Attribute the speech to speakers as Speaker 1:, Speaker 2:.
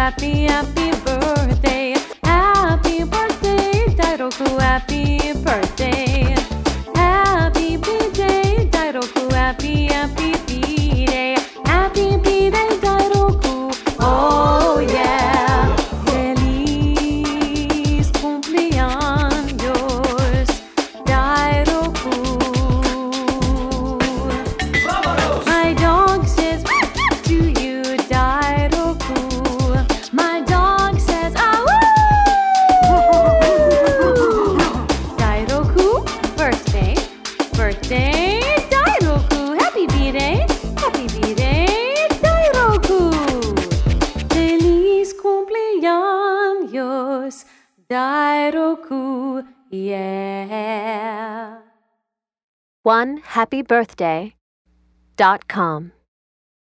Speaker 1: happy, happy birthday. Happy birthday, Dairoku, happy birthday. Happy B-Day, Dairoku, happy, happy B-Day. Happy B-Day, Dairoku, oh yeah. Feliz cumpleaños, Dairoku. My dog says to you, Dairoku. My dog says, ah Dairoku, birthday, birthday, Dairoku. Happy B-Day, happy B-Day, Dairoku. Feliz cumpleaños, Dairoku, yeah.
Speaker 2: OneHappyBirthday.com